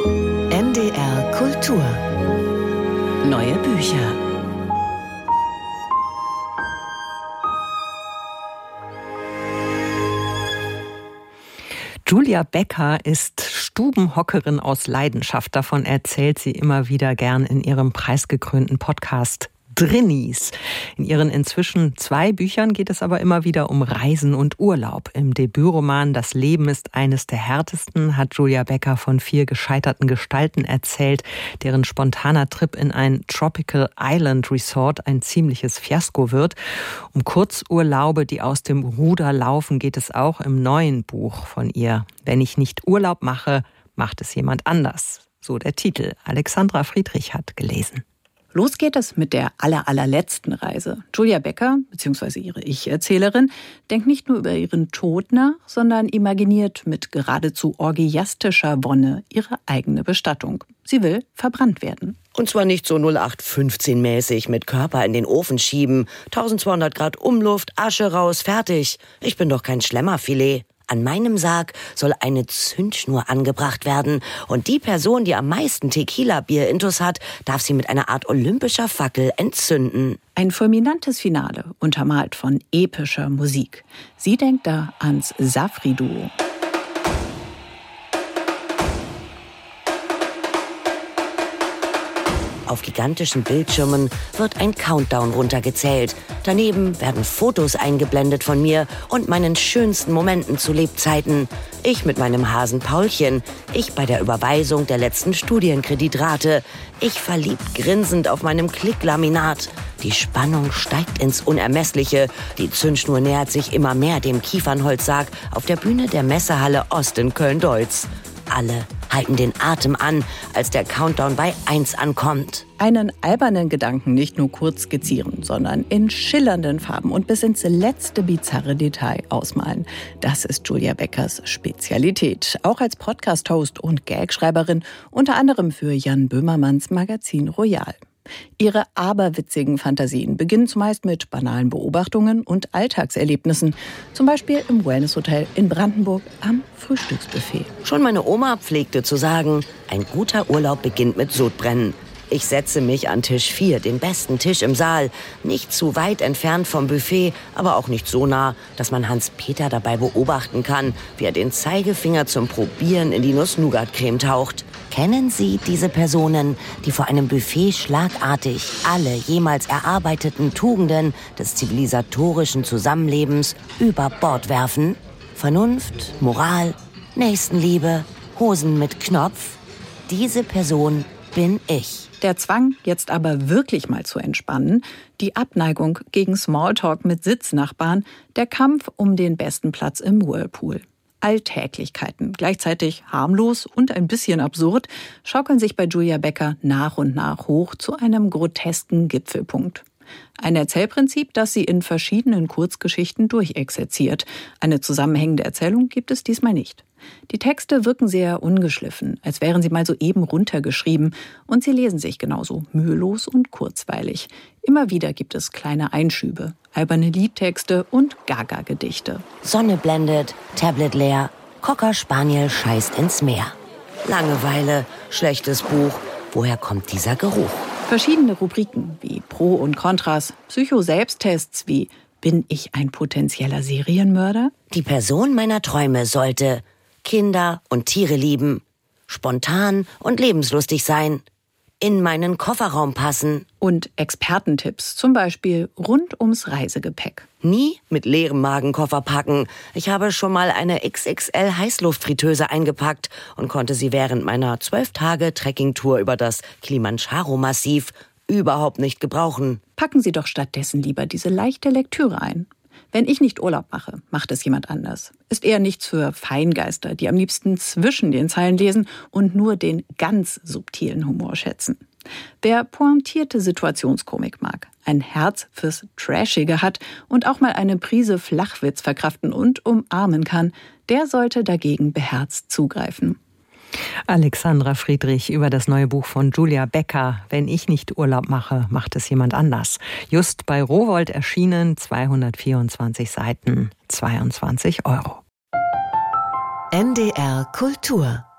NDR Kultur. Neue Bücher. Julia Becker ist Stubenhockerin aus Leidenschaft. Davon erzählt sie immer wieder gern in ihrem preisgekrönten Podcast Drinnies. In ihren inzwischen 2 Büchern geht es aber immer wieder um Reisen und Urlaub. Im Debütroman Das Leben ist eines der härtesten hat Julia Becker von 4 gescheiterten Gestalten erzählt, deren spontaner Trip in ein Tropical Island Resort ein ziemliches Fiasko wird. Um Kurzurlaube, die aus dem Ruder laufen, geht es auch im neuen Buch von ihr. Wenn ich nicht Urlaub mache, macht es jemand anders. So der Titel. Alexandra Friedrich hat gelesen. Los geht es mit der allerletzten Reise. Julia Becker, bzw. ihre Ich-Erzählerin, denkt nicht nur über ihren Tod nach, sondern imaginiert mit geradezu orgiastischer Wonne ihre eigene Bestattung. Sie will verbrannt werden. Und zwar nicht so 0815-mäßig mit Körper in den Ofen schieben, 1200 Grad Umluft, Asche raus, fertig. Ich bin doch kein Schlemmerfilet. An meinem Sarg soll eine Zündschnur angebracht werden und die Person, die am meisten Tequila-Bier-Intus hat, darf sie mit einer Art olympischer Fackel entzünden. Ein fulminantes Finale, untermalt von epischer Musik. Sie denkt da ans Safri-Duo. Auf gigantischen Bildschirmen wird ein Countdown runtergezählt. Daneben werden Fotos eingeblendet von mir und meinen schönsten Momenten zu Lebzeiten. Ich mit meinem Hasen Paulchen, ich bei der Überweisung der letzten Studienkreditrate, ich verliebt grinsend auf meinem Klicklaminat. Die Spannung steigt ins Unermessliche. Die Zündschnur nähert sich immer mehr dem Kiefernholzsarg auf der Bühne der Messehalle Ost in Köln-Deutz. Alle halten den Atem an, als der Countdown bei 1 ankommt. Einen albernen Gedanken nicht nur kurz skizzieren, sondern in schillernden Farben und bis ins letzte bizarre Detail ausmalen. Das ist Julia Beckers Spezialität. Auch als Podcast-Host und Gagschreiberin, unter anderem für Jan Böhmermanns Magazin Royal. Ihre aberwitzigen Fantasien beginnen zumeist mit banalen Beobachtungen und Alltagserlebnissen. Zum Beispiel im Wellnesshotel in Brandenburg am Frühstücksbuffet. Schon meine Oma pflegte zu sagen, ein guter Urlaub beginnt mit Sodbrennen. Ich setze mich an Tisch 4, den besten Tisch im Saal. Nicht zu weit entfernt vom Buffet, aber auch nicht so nah, dass man Hans-Peter dabei beobachten kann, wie er den Zeigefinger zum Probieren in die Nuss-Nougat-Creme taucht. Kennen Sie diese Personen, die vor einem Buffet schlagartig alle jemals erarbeiteten Tugenden des zivilisatorischen Zusammenlebens über Bord werfen? Vernunft, Moral, Nächstenliebe, Hosen mit Knopf? Diese Person bin ich. Der Zwang, jetzt aber wirklich mal zu entspannen, die Abneigung gegen Smalltalk mit Sitznachbarn, der Kampf um den besten Platz im Whirlpool. Alltäglichkeiten, gleichzeitig harmlos und ein bisschen absurd, schaukeln sich bei Julia Becker nach und nach hoch zu einem grotesken Gipfelpunkt. Ein Erzählprinzip, das sie in verschiedenen Kurzgeschichten durchexerziert. Eine zusammenhängende Erzählung gibt es diesmal nicht. Die Texte wirken sehr ungeschliffen, als wären sie mal soeben runtergeschrieben. Und sie lesen sich genauso mühelos und kurzweilig. Immer wieder gibt es kleine Einschübe, alberne Liedtexte und Gaga-Gedichte. Sonne blendet, Tablet leer, Cocker Spaniel scheißt ins Meer. Langeweile, schlechtes Buch, woher kommt dieser Geruch? Verschiedene Rubriken wie Pro und Kontras, Psycho-Selbsttests wie Bin ich ein potenzieller Serienmörder? Die Person meiner Träume sollte Kinder und Tiere lieben, spontan und lebenslustig sein, in meinen Kofferraum passen. Und Expertentipps, zum Beispiel rund ums Reisegepäck. Nie mit leerem Magen Koffer packen. Ich habe schon mal eine XXL Heißluftfritteuse eingepackt und konnte sie während meiner 12-Tage-Trekkingtour über das Kilimanjaro-Massiv überhaupt nicht gebrauchen. Packen Sie doch stattdessen lieber diese leichte Lektüre ein. Wenn ich nicht Urlaub mache, macht es jemand anders. Ist eher nichts für Feingeister, die am liebsten zwischen den Zeilen lesen und nur den ganz subtilen Humor schätzen. Wer pointierte Situationskomik mag, ein Herz fürs Trashige hat und auch mal eine Prise Flachwitz verkraften und umarmen kann, der sollte dagegen beherzt zugreifen. Alexandra Friedrich über das neue Buch von Julia Becker. Wenn ich nicht Urlaub mache, macht es jemand anders. Just bei Rowohlt erschienen, 224 Seiten, 22 €. NDR Kultur